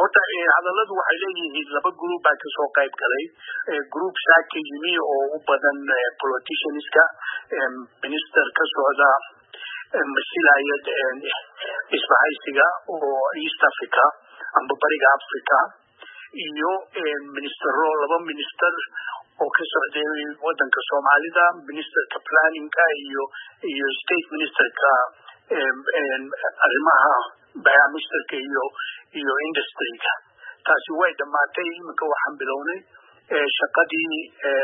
horta hadalladu waxay leeyihiin laba group baa ka soo qayb galay group shaaki yimi oo u badan politicianska minister ka socda masilaya isbahaysiga oo East Africa amba bariga Africa iyo laba minister oo ka socday wadanka Soomaalida ministerka planning-ka iyo state ministerka arrimaha bioministerka iyo industry-ga taasi way dhamaatay iminka waxaan bilownay shaqadii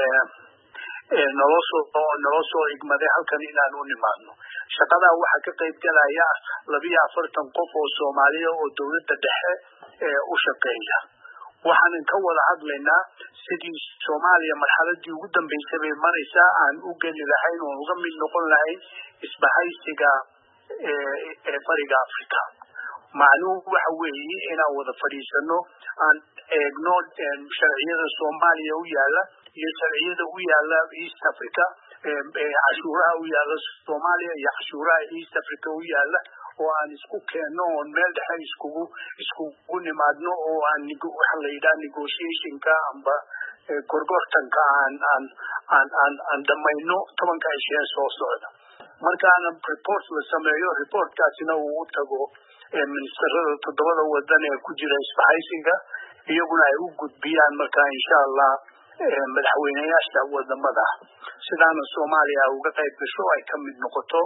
nolosoo igmaday halkan inaan u nimaadno shaqada waxa ka qayb galaya 42 qof oo Soomaaliya oo dawladda dhexe u shaqeeya waxaan ka wada hadlaynaa sidii Soomaaliya marxaladii ugu dambeysay bay maraysaa aan u geli lahayn oo uga mid noqon lahayn isbahaysiga bariga Afrika macluumaad waxa weeye inaan wada fadhiisano aan eegno sharciyada Soomaaliya u yaala iyo sharciyada u yaala East Africa cashuuraha u yaala Soomaaliya iyo cashuuraha East Africa u yaala oo aan isku keeno oo meel dhexe isku nimaadno oo aan waxa la yiraahdo negotiation-ka amba gorgortanka aan dhamayno 10 isha soo socda markaan report la sameeyo reportkaasina uu tago ministerada 7 wadan ee ku jira isbahaysiga iyaguna ay u gudbiyaan markaa insha Allah madaxweynayaasha wadamada sidaana Soomaaliya uga qayb gasho ay ka mid noqoto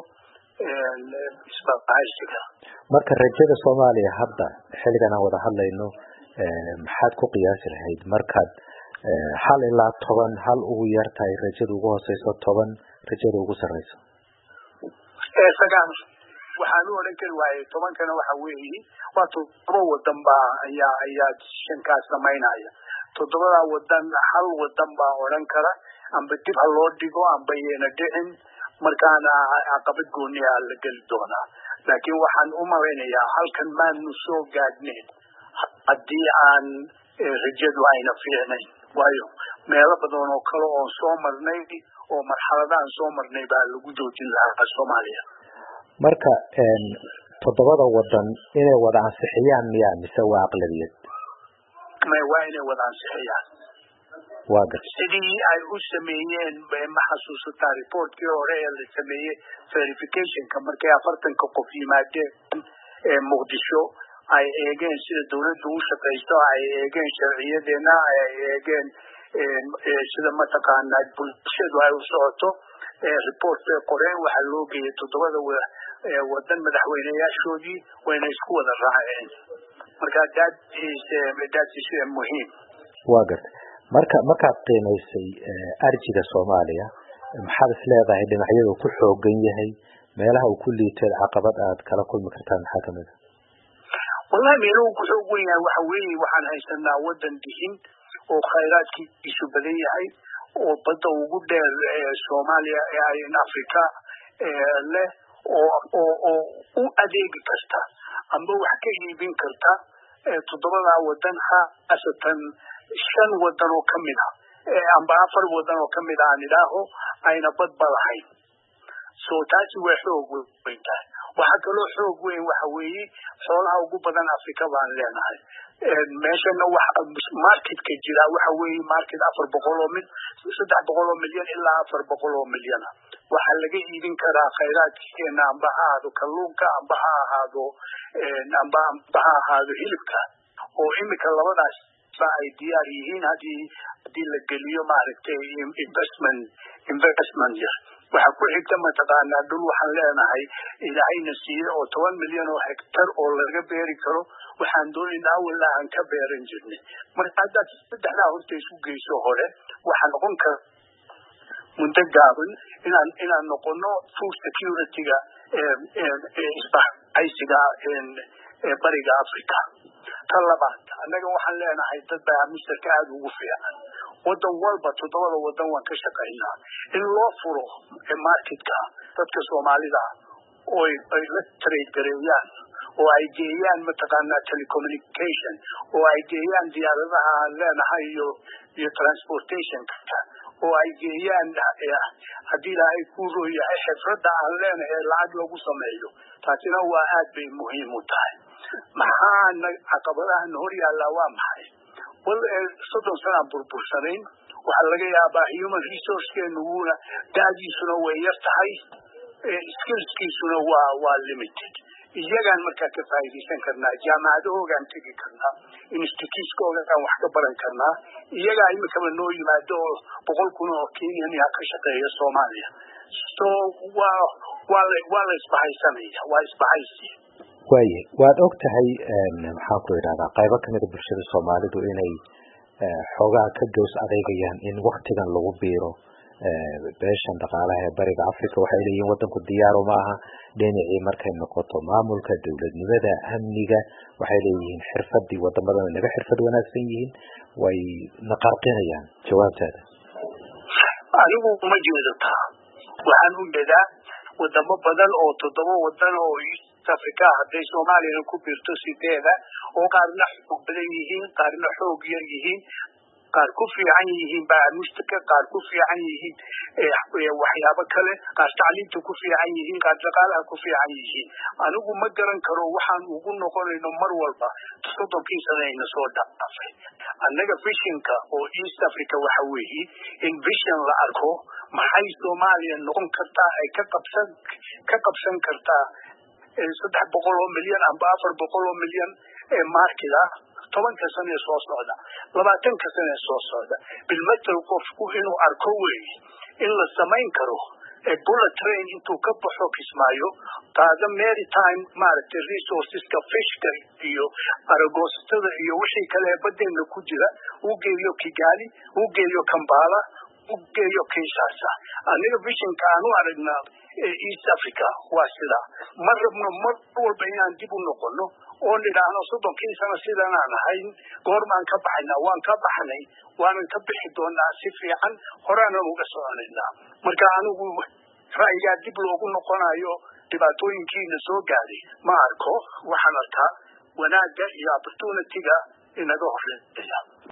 isbahaysiga marka rajada Soomaaliya hadda xilligan aan wada hadlayno maxaad ku qiyaasi lahayd markaad hal ilaa 10 hal ugu yartahay rajada ugu hooseyso 10 rajada ugu sareyso sagaan waxaan u oran karaa way 10 kana waxa weeye waa 7 wadan baa ayaa shankaas sameynaya 7 wadan hal wadan baa oran kara amba dib loo dhigo amba yeena dhicin markaana caqabad gooni ah la gali doona laakiin waxaan u maleynayaa halkan maanu soo gaadhneen haddii aan rajadu ayna fiicnayn waayo meelo badan oo kale oo soo marnay oo marxaladaan soo marnay baa lagu joojin lahaa Soomaaliya marka 7 wadan inay wada ansixiyaan miyaa mise waa aqlabiyad waa inay wada ansixiyaan sidii ay u sameeyeen maxasuusta reportkii hore ee la sameeyay verification-ka markay 40 qof yimaadeen Muqdisho ay eegeen sida dawladdu u shaqeyso ay eegeen sharciyadeena ay eegeen sida mataqaanaa bulshadu ay u socoto report qoreen waxa loo geeyay 7 wadan madaxweynayaashoodii wayna isku wada raaceen marka that is muhiim markaad qiimaysay arjiga Soomaaliya maxaad isleedahay dhinacyadu ku xoogan yahay meelaha uu ku liitay caqabad aad kala kulmi kartaan maxaa kamid wallahi meeluhu ku xoogan yahay waxa weeye waxaan haysanaa wadan dihin oo khayraadkiisu badan yahay oo badda ugu dheer Soomaaliya ee in Afrika leh oo u adeegi karta amba wax ka iibin karta 7 wadan asatan 5 wadan oo kamid ah amba 4 wadan oo kamid ah nidaaho ayna badba lahayn soo taasi way xoog weyn tahay waxa kaloo xoog weyn waxa weeye xoolaha ugu badan Afrika baan leenahay meeshana waxa marketka jira waxa weeye market 300 milyan ilaa 400 milyan waxa laga iibin karaa khayraadkeena amba aado kalluunka amba aado hilibka oo imika labadaas ay diyaar yihiin hadii la geliyo maaragtay investment waxa ku xigta mataqaanaa dhul waxaan leenahay ilaahayna siiyay oo 10 milyan oo hektar oo laga beeri karo waxaan doonaynaa wala aan ka beeran jirnay marka hadda saddexda horta isku geyso hore waxa noqon kara muddo gaaban inaan noqono food security-ga isbahaysiga bariga Afrika talabaad anaga waxaan leenahay dad bioministerka aad ugu fiican wadan walba 7 wadan waan ka shaqeynaa in loo furo marketka dadka Soomaalida oo ay la trade gareeyaan oo ay geeyaan mataqaanaa telecommunication oo ay geeyaan diyaaradaha leenahay iyo transportation-ka oo ay geeyaan hadii ay ku rooyahay xirfada aan leenahay lacag lagu sameeyo taasina waa aad bay muhiim u tahay maxaa caqabadaha hor yaalla waa maxay soddon sana burbursanayn waxaa laga yaabaa human resourcekeennuguna da'diisuna way yar tahay skillskiisuna waa limited iyagaan markaa ka faa'iidaysan karnaa jaamacadahoogaan tegi karnaa institutekoogaan wax ka baran karnaa iyagaa imikaba noo yimaado oo 100,000 oo Kenyan ka shaqeeya Soomaaliya so waa la isbahaysanaya waa isbahaysi waaye waad ogtahay maxaa ku yiraahdaa qaybo kamid ah bulshada Soomaalidu inay xoogaa ka goos adeegayaan in waqtigan lagu biiro beeshan dhaqaalaha ee bariga Afrika waxay leeyihiin wadanku diyaar uma aha dhinacii markay noqoto maamulka dawladnimada amniga waxay leeyihiin xirfadii wadamadan laga xirfad wanaagsan yihiin way naqarqinayaan jawaabtada anigu ma jeedataa waxaan u jeedaa wadamo badan oo 7 wadan oo Afrika hadday Soomaaliya ku biirto 8 oo qaarna xoog badan yihiin qaarna xoog yar yihiin qaar ku fiican yihiin baa mustaka qaar ku fiican yihiin waxyaabo kale qaar tacliinta ku fiican yihiin qaar dhaqaalaha ku fiican yihiin anigu ma garan karo waxaan ugu noqonayno mar walba 30 sanayna soo dhaafay annaga visionka oo East Africa waxa weeye in vision la arko maxay Soomaaliya noqon kartaa ay ka qabsan kartaa 300 milyan amba 400 milyan markida 10 sano soo socda 20 sano soo socda bilmatal qofku inuu arko weey in la samayn karo bullet train intuu ka baxo Kismaayo taada maritime maaragtay resources ka fishka iyo aragostada iyo wixii kale badeena ku jira uu geeyo Kigali uu geeyo Kampala uu geeyo Kinshasa aniga visionka aanu aragnaa East Africa waa sida marabno mar walba inaan dib u noqono oo nidhaahno 30 sano sidaan aan ahayn goormaan ka baxaynaa waan ka baxnay waan ka bixi doonaa si fiican horaan uga soconaynaa marka anigu ra'yiga dib loogu noqonayo dhibaatooyinkiina soo gaaray ma arko waxaan arkaa wanaagga iyo opportunity-ga inaga horreeya